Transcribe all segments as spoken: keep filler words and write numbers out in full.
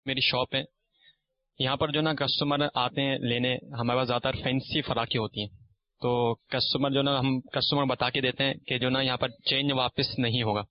میری شاپ ہے، یہاں پر جو نا کسٹمر آتے ہیں لینے، ہمارے پاس زیادہ تر فینسی فراقی ہوتی ہیں، تو کسٹمر جو نا ہم کسٹمر بتا کے دیتے ہیں کہ جو نا یہاں پر چینج واپس نہیں ہوگا،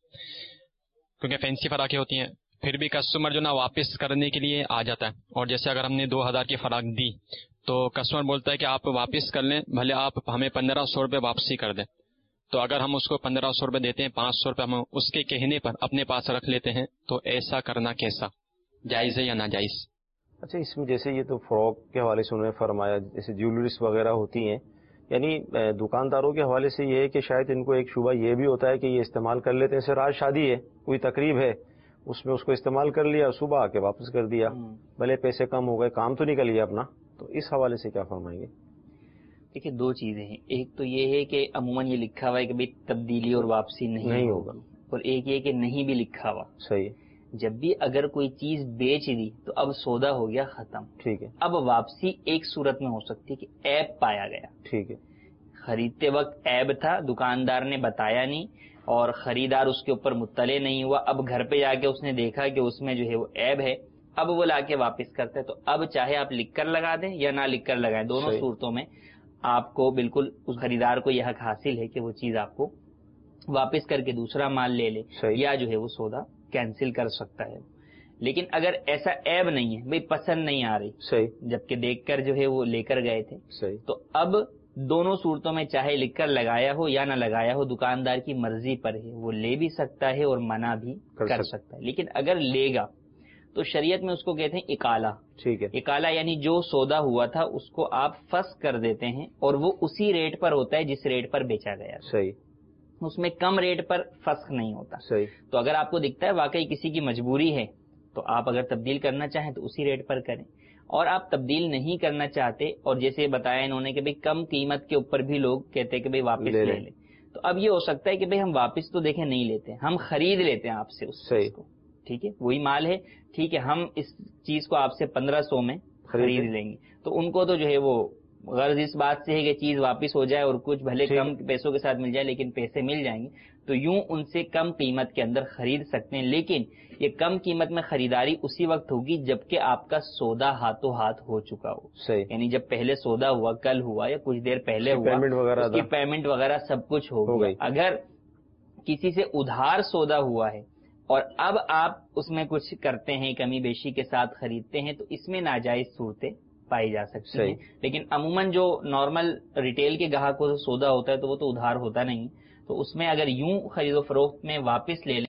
کیونکہ فینسی فراقی ہوتی ہیں. پھر بھی کسٹمر جو نا واپس کرنے کے لیے آ جاتا ہے، اور جیسے اگر ہم نے دو ہزار کی فراق دی تو کسٹمر بولتا ہے کہ آپ واپس کر لیں، بھلے آپ ہمیں پندرہ سو روپے واپسی کر دیں. تو اگر ہم اس کو پندرہ سو روپے دیتے ہیں، پانچ سو روپے ہم اس کے کہنے پر اپنے پاس رکھ لیتے ہیں، تو ایسا کرنا کیسا جائز ہے یا ناجائز؟ اچھا، اس میں جیسے یہ تو فروغ کے حوالے سے انہوں نے فرمایا، جیسے جیولریز وغیرہ ہوتی ہیں، یعنی دکانداروں کے حوالے سے یہ ہے کہ شاید ان کو ایک شبہ یہ بھی ہوتا ہے کہ یہ استعمال کر لیتے ہیں، جیسے رات شادی ہے، کوئی تقریب ہے، اس میں اس کو استعمال کر لیا، صبح آ کے واپس کر دیا، بھلے پیسے کم ہو گئے، کام تو نکل گیا اپنا. تو اس حوالے سے کیا فرمائیں گے؟ دیکھیے دو چیزیں ہیں، ایک تو یہ ہے کہ عموماً یہ لکھا ہوا ہے کہ بھائی تبدیلی اور واپسی نہیں, نہیں ہوگا، اور ایک یہ کہ نہیں بھی لکھا ہوا. صحیح. جب بھی اگر کوئی چیز بیچ دی تو اب سودا ہو گیا ختم. ٹھیک ہے. اب واپسی ایک صورت میں ہو سکتی ہے کہ عیب پایا گیا. ٹھیک ہے. خریدتے وقت عیب تھا، دکاندار نے بتایا نہیں اور خریدار اس کے اوپر مطلع نہیں ہوا، اب گھر پہ جا کے اس نے دیکھا کہ اس میں جو ہے وہ عیب ہے، اب وہ لا کے واپس کرتے. تو اب چاہے آپ لکھ کر لگا دیں یا نہ لکھ کر لگائیں، دونوں صورتوں میں آپ کو بالکل اس خریدار کو یہ حق حاصل ہے کہ وہ چیز آپ کو واپس کر کے دوسرا مال لے لے، یا جو ہے وہ سودا کینسل کر سکتا ہے. لیکن اگر ایسا عیب نہیں ہے، بھئی پسند نہیں آ رہی، صحیح، جبکہ دیکھ کر جو ہے وہ لے کر گئے تھے، صحیح، تو اب دونوں صورتوں میں چاہے لکھ کر لگایا ہو یا نہ لگایا ہو، دکاندار کی مرضی پر ہے، وہ لے بھی سکتا ہے اور منع بھی کر سکتا ہے. لیکن اگر لے گا تو شریعت میں اس کو کہتے ہیں اکالہ. ٹھیک ہے. اکالہ یعنی جو سودا ہوا تھا اس کو آپ فسخ کر دیتے ہیں، اور وہ اسی ریٹ پر ہوتا ہے جس ریٹ پر بیچا گیا. صحیح. اس میں کم ریٹ پر فسخ نہیں ہوتا. صحیح. تو اگر آپ کو دکھتا ہے واقعی کسی کی مجبوری ہے تو آپ اگر تبدیل کرنا چاہیں تو اسی ریٹ پر کریں، اور آپ تبدیل نہیں کرنا چاہتے اور جیسے بتایا انہوں نے کہ بھئی کم قیمت کے اوپر بھی لوگ کہتے ہیں کہ بھئی واپس لے لیں، تو اب یہ ہو سکتا ہے کہ بھئی ہم واپس تو دیکھیں نہیں لیتے، ہم خرید لیتے ہیں آپ سے اس چیز کو. ٹھیک ہے، وہی مال ہے، ٹھیک ہے، ہم اس چیز کو آپ سے پندرہ سو میں خرید لیں گے. تو ان کو تو جو ہے وہ غرض اس بات سے ہے کہ چیز واپس ہو جائے اور کچھ بھلے کم پیسوں کے ساتھ مل جائے لیکن پیسے مل جائیں گے، تو یوں ان سے کم قیمت کے اندر خرید سکتے ہیں. لیکن یہ کم قیمت میں خریداری اسی وقت ہوگی جبکہ آپ کا سودا ہاتھوں ہاتھ ہو چکا ہو. یعنی جب پہلے سودا ہوا، کل ہوا یا کچھ دیر پہلے ہوا، اس کی پیمنٹ وغیرہ سب کچھ ہو گئی. اگر کسی سے ادھار سودا ہوا ہے اور اب آپ اس میں کچھ کرتے ہیں، کمی بیشی کے ساتھ خریدتے ہیں، تو اس میں ناجائز صورتیں پائی جا سکتی ہیں. لیکن عموماً جو نارمل ریٹیل کے گاہکوں سے سودا ہوتا ہے تو وہ تو ادھار ہوتا نہیں، تو اس میں اگر یوں خرید و فروخت میں واپس لے لیں